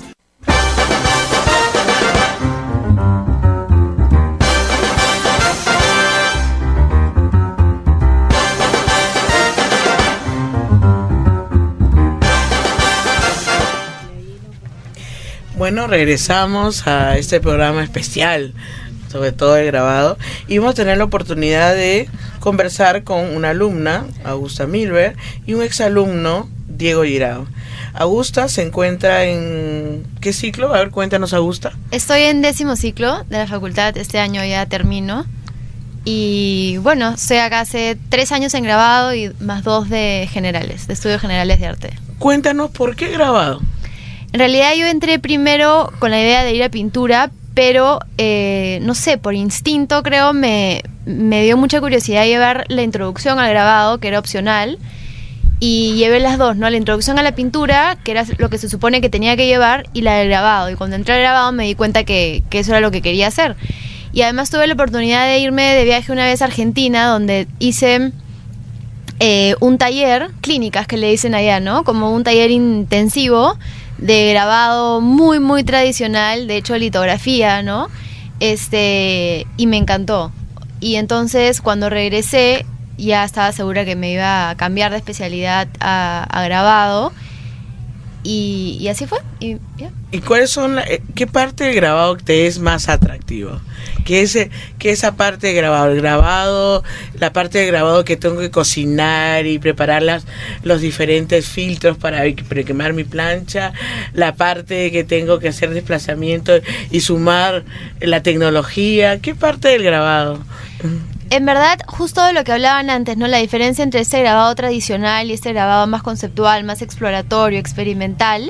Bueno, regresamos a este programa especial, sobre todo el grabado, y vamos a tener la oportunidad de conversar con una alumna, Augusta Milberg, y un exalumno, Diego Girao. Augusta se encuentra en... ¿qué ciclo? A ver, cuéntanos, Augusta. Estoy en 10º ciclo de la facultad, este año ya termino. Y bueno, estoy acá hace 3 años en grabado y más 2 de generales, de estudios generales de arte. Cuéntanos, ¿por qué grabado? En realidad yo entré primero con la idea de ir a pintura, pero no sé, por instinto creo me dio mucha curiosidad llevar la introducción al grabado, que era opcional, y llevé las dos, ¿no? La introducción a la pintura, que era lo que se supone que tenía que llevar, y la del grabado. Y cuando entré al grabado me di cuenta que eso era lo que quería hacer. Y además tuve la oportunidad de irme de viaje una vez a Argentina, donde hice un taller, clínicas que le dicen allá, ¿no? Como un taller intensivo de grabado muy, muy tradicional, de hecho litografía, ¿no? Y me encantó. Y entonces cuando regresé ya estaba segura que me iba a cambiar de especialidad a grabado. Y así fue. Y cuáles son qué parte del grabado te es más atractivo? ¿Qué esa parte de grabado? El grabado, la parte de grabado que tengo que cocinar y preparar los diferentes filtros para quemar mi plancha, la parte que tengo que hacer desplazamiento y sumar la tecnología. ¿Qué parte del grabado? En verdad, justo de lo que hablaban antes, ¿no? La diferencia entre este grabado tradicional y este grabado más conceptual, más exploratorio, experimental.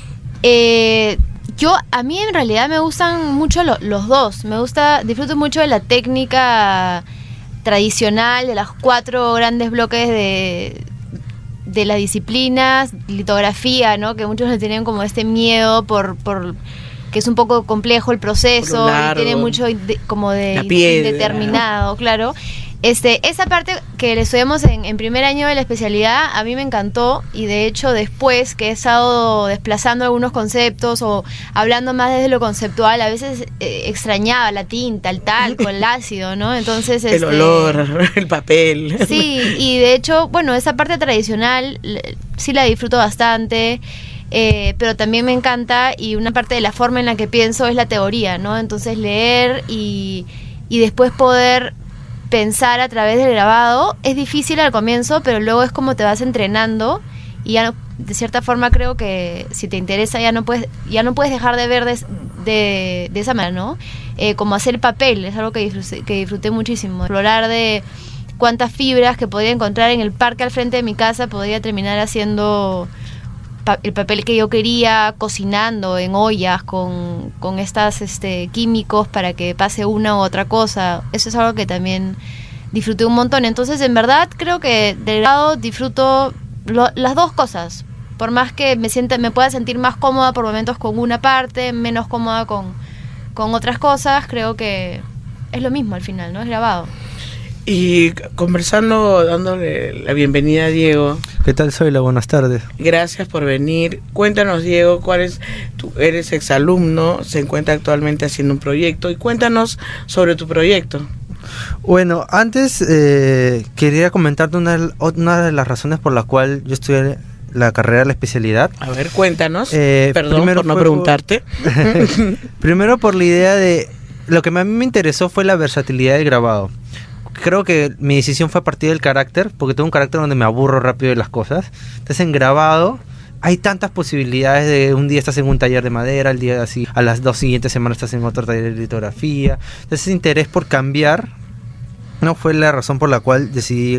A mí en realidad me gustan mucho los dos. Disfruto mucho de la técnica tradicional, de los 4 grandes bloques de las disciplinas, litografía, ¿no? Que muchos le tienen como este miedo por que es un poco complejo el proceso, y tiene mucho como de indeterminado, claro. Esa parte que le estudiamos en primer año de la especialidad a mí me encantó, y de hecho después que he estado desplazando algunos conceptos o hablando más desde lo conceptual, a veces extrañaba la tinta, el talco, el ácido, ¿no? Entonces el olor, el papel. Sí, y de hecho, bueno, esa parte tradicional sí la disfruto bastante. Pero también me encanta, y una parte de la forma en la que pienso es la teoría, ¿no? Entonces leer y después poder pensar a través del grabado es difícil al comienzo, pero luego es como te vas entrenando, y ya no, de cierta forma creo que si te interesa ya no puedes dejar de ver de esa manera, ¿no? Como hacer papel, es algo que disfruté muchísimo. Explorar de cuántas fibras que podía encontrar en el parque al frente de mi casa podría terminar haciendo el papel que yo quería, cocinando en ollas con estas químicos para que pase una u otra cosa. Eso es algo que también disfruté un montón. Entonces, en verdad, creo que del grado disfruto las dos cosas. Por más que me pueda sentir más cómoda por momentos con una parte, menos cómoda con otras cosas, creo que es lo mismo al final, ¿no? Es grabado. Y conversando, dándole la bienvenida a Diego. ¿Qué tal, Zoila? Buenas tardes. Gracias por venir. Cuéntanos, Diego, tú eres exalumno, se encuentra actualmente haciendo un proyecto, y cuéntanos sobre tu proyecto. Bueno, antes quería comentarte una de las razones por la cual yo estudié la carrera de la especialidad. A ver, cuéntanos. Perdón por no preguntarte. Primero por la idea de... Lo que a mí me interesó fue la versatilidad del grabado. Creo que mi decisión fue a partir del carácter, porque tengo un carácter donde me aburro rápido de las cosas. Entonces en grabado hay tantas posibilidades de un día estás en un taller de madera, al día así, a las 2 siguientes semanas estás en otro taller de litografía. Entonces ese interés por cambiar no fue la razón por la cual decidí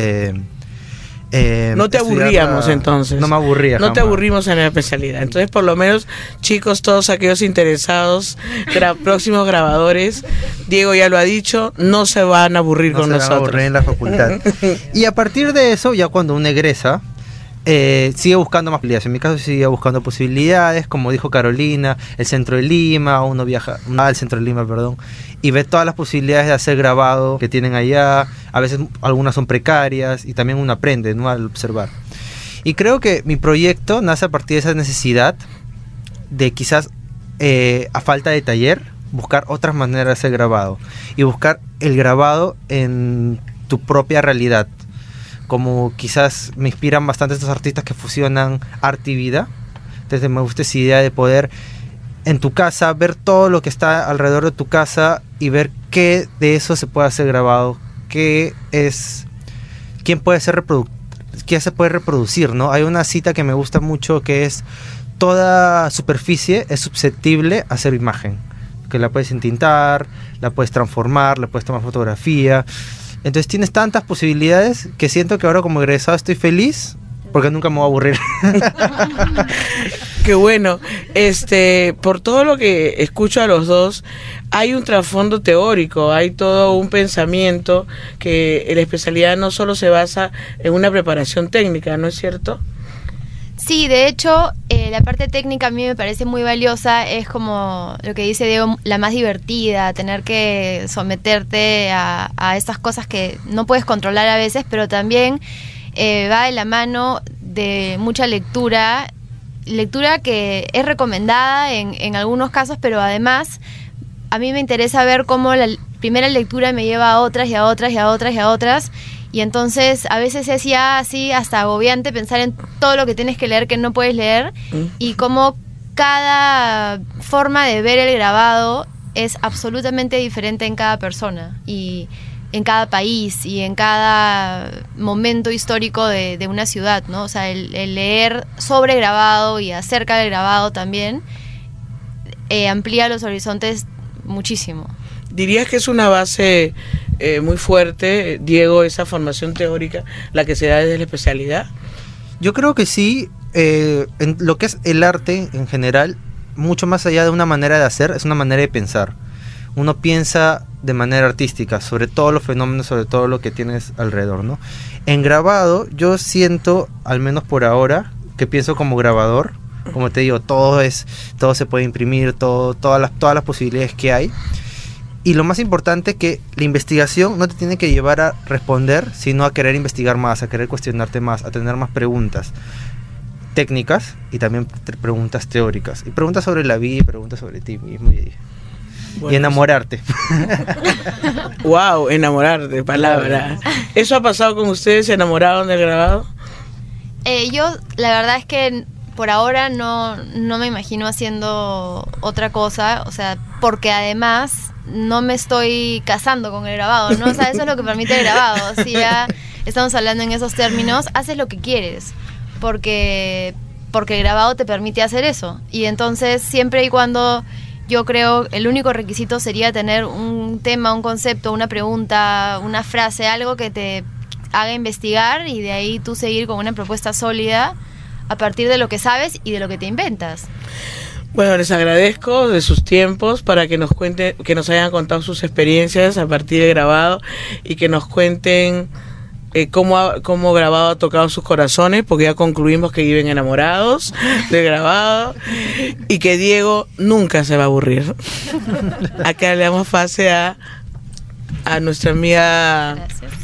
no te aburríamos entonces. No me aburría. No jamás. Te aburrimos en la especialidad. Entonces, por lo menos, chicos, todos aquellos interesados, próximos grabadores, Diego ya lo ha dicho, no se van a aburrir con nosotros. No se van a aburrir en la facultad. Y a partir de eso, ya cuando uno egresa, sigue buscando más posibilidades. En mi caso sigue buscando posibilidades, como dijo Carolina, el centro de Lima, uno viaja al centro de Lima, y ve todas las posibilidades de hacer grabado que tienen allá. A veces algunas son precarias y también uno aprende, ¿no?, al observar. Y creo que mi proyecto nace a partir de esa necesidad de quizás a falta de taller buscar otras maneras de hacer grabado y buscar el grabado en tu propia realidad. Como quizás me inspiran bastante estos artistas que fusionan arte y vida. Entonces me gusta esa idea de poder en tu casa ver todo lo que está alrededor de tu casa y ver qué de eso se puede hacer grabado, qué se puede reproducir, ¿no? Hay una cita que me gusta mucho que es: toda superficie es susceptible a ser imagen, que la puedes entintar, la puedes transformar, le puedes tomar fotografía. Entonces tienes tantas posibilidades que siento que ahora como egresado estoy feliz porque nunca me voy a aburrir. Qué bueno. Por todo lo que escucho a los dos, hay un trasfondo teórico, hay todo un pensamiento que la especialidad no solo se basa en una preparación técnica, ¿no es cierto? Sí, de hecho, la parte técnica a mí me parece muy valiosa, es como lo que dice Diego, la más divertida, tener que someterte a estas cosas que no puedes controlar a veces, pero también va de la mano de mucha lectura que es recomendada en algunos casos, pero además a mí me interesa ver cómo la primera lectura me lleva a otras y a otras y a otras y a otras. Y entonces a veces es ya así hasta agobiante pensar en todo lo que tienes que leer que no puedes leer y cómo cada forma de ver el grabado es absolutamente diferente en cada persona y en cada país y en cada momento histórico de una ciudad, ¿no? O sea, el leer sobre grabado y acerca del grabado también amplía los horizontes muchísimo. ¿Dirías que es una base muy fuerte, Diego, esa formación teórica, la que se da desde la especialidad? Yo creo que sí. En lo que es el arte en general, mucho más allá de una manera de hacer, es una manera de pensar. Uno piensa de manera artística sobre todos los fenómenos, sobre todo lo que tienes alrededor, ¿no? En grabado, yo siento, al menos por ahora, que pienso como grabador. Como te digo, todo se puede imprimir, todas las posibilidades que hay. Y lo más importante es que la investigación no te tiene que llevar a responder, sino a querer investigar más, a querer cuestionarte más, a tener más preguntas técnicas y también preguntas teóricas. Y preguntas sobre la vida y preguntas sobre ti mismo y enamorarte. Wow, enamorarte, palabra. ¿Eso ha pasado con ustedes? ¿Se enamoraron del grabado? Yo, la verdad es que por ahora no me imagino haciendo otra cosa, o sea, porque además no me estoy casando con el grabado, ¿no? O sea, eso es lo que permite el grabado. Si ya estamos hablando en esos términos, haces lo que quieres, porque el grabado te permite hacer eso. Y entonces, siempre y cuando, yo creo, el único requisito sería tener un tema, un concepto, una pregunta, una frase, algo que te haga investigar y de ahí tú seguir con una propuesta sólida a partir de lo que sabes y de lo que te inventas. Bueno, les agradezco de sus tiempos para que nos hayan contado sus experiencias a partir del grabado y que nos cuenten cómo grabado ha tocado sus corazones, porque ya concluimos que viven enamorados del grabado y que Diego nunca se va a aburrir. Acá le damos pase a a nuestra amiga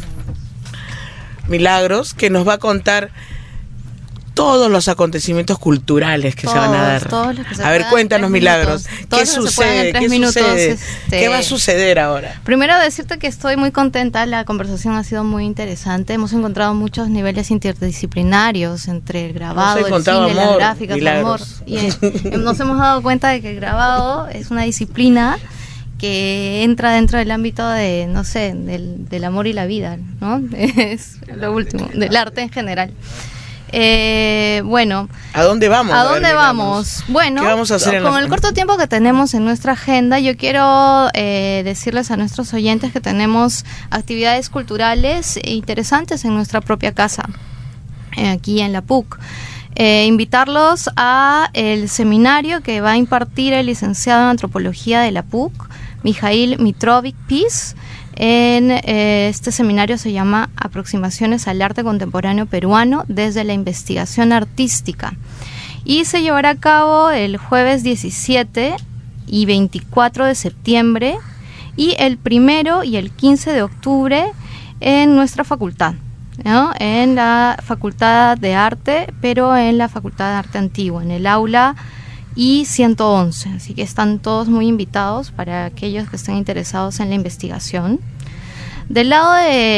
Milagros, que nos va a contar todos los acontecimientos culturales que se van a dar. A ver, cuéntanos, Milagros, ¿qué sucede? ¿Qué va a suceder ahora? Primero decirte que estoy muy contenta, la conversación ha sido muy interesante, hemos encontrado muchos niveles interdisciplinarios entre el grabado, el cine, las gráficas, el amor, y nos hemos dado cuenta de que el grabado es una disciplina que entra dentro del ámbito de, no sé, del amor y la vida, ¿no? Es lo último, del arte en general. Bueno, ¿a dónde vamos? ¿A dónde vamos? Bueno, ¿qué vamos a hacer con el corto tiempo que tenemos en nuestra agenda, yo quiero decirles a nuestros oyentes que tenemos actividades culturales interesantes en nuestra propia casa, aquí en la PUC. Invitarlos a el seminario que va a impartir el licenciado en Antropología de la PUC, Mijail Mitrovic-Piz. Este seminario se llama Aproximaciones al arte contemporáneo peruano desde la investigación artística y se llevará a cabo el jueves 17 y 24 de septiembre y el 1 y el 15 de octubre en nuestra facultad, ¿no? En la Facultad de Arte, pero en la Facultad de Arte Antiguo, en el aula I-111, así que están todos muy invitados para aquellos que estén interesados en la investigación. Del lado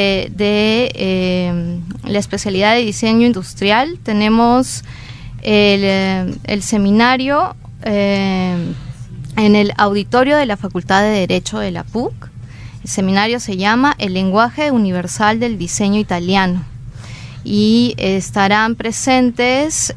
de la especialidad de diseño industrial tenemos el seminario en el auditorio de la Facultad de Derecho de la PUC. El seminario se llama El lenguaje universal del diseño italiano y estarán presentes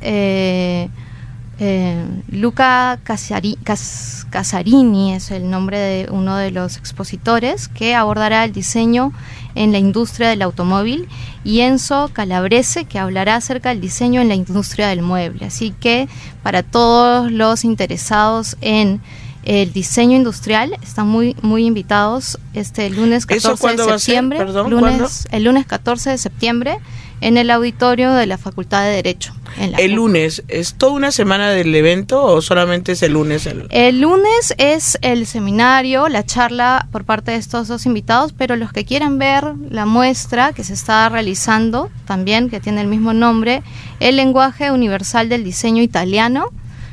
Luca Casarini es el nombre de uno de los expositores que abordará el diseño en la industria del automóvil, y Enzo Calabrese, que hablará acerca del diseño en la industria del mueble. Así que para todos los interesados en el diseño industrial están muy invitados este lunes 14 de septiembre. El lunes 14 de septiembre en el auditorio de la Facultad de Derecho. ¿El lunes es toda una semana del evento o solamente es el lunes? El lunes es el seminario, la charla por parte de estos dos invitados, pero los que quieran ver la muestra que se está realizando también, que tiene el mismo nombre, El lenguaje universal del diseño italiano,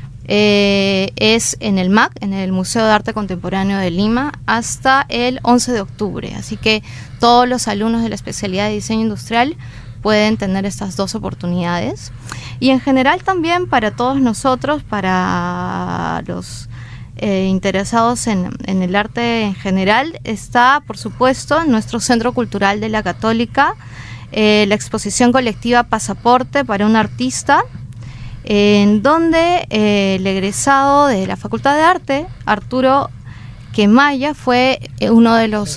es en el MAC, en el Museo de Arte Contemporáneo de Lima, hasta el 11 de octubre. Así que todos los alumnos de la especialidad de diseño industrial pueden tener estas dos oportunidades. Y en general también para todos nosotros, para los interesados en el arte en general, está por supuesto en nuestro Centro Cultural de la Católica la exposición colectiva Pasaporte para un artista, en donde el egresado de la Facultad de Arte, Arturo Quemaya, fue uno de los...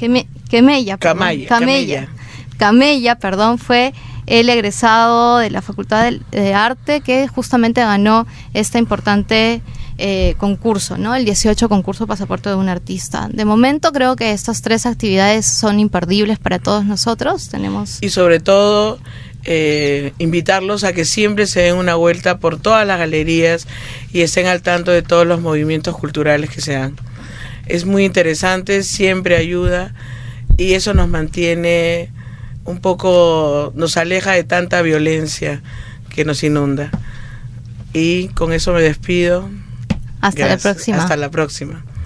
Camella, fue el egresado de la Facultad de Arte que justamente ganó este importante concurso, ¿no? El 18 concurso Pasaporte de un artista. De momento creo que estas tres actividades son imperdibles para todos nosotros. Y sobre todo invitarlos a que siempre se den una vuelta por todas las galerías y estén al tanto de todos los movimientos culturales que se dan. Es muy interesante, siempre ayuda y eso nos mantiene un poco, nos aleja de tanta violencia que nos inunda. Y con eso me despido. Hasta la próxima. Hasta la próxima.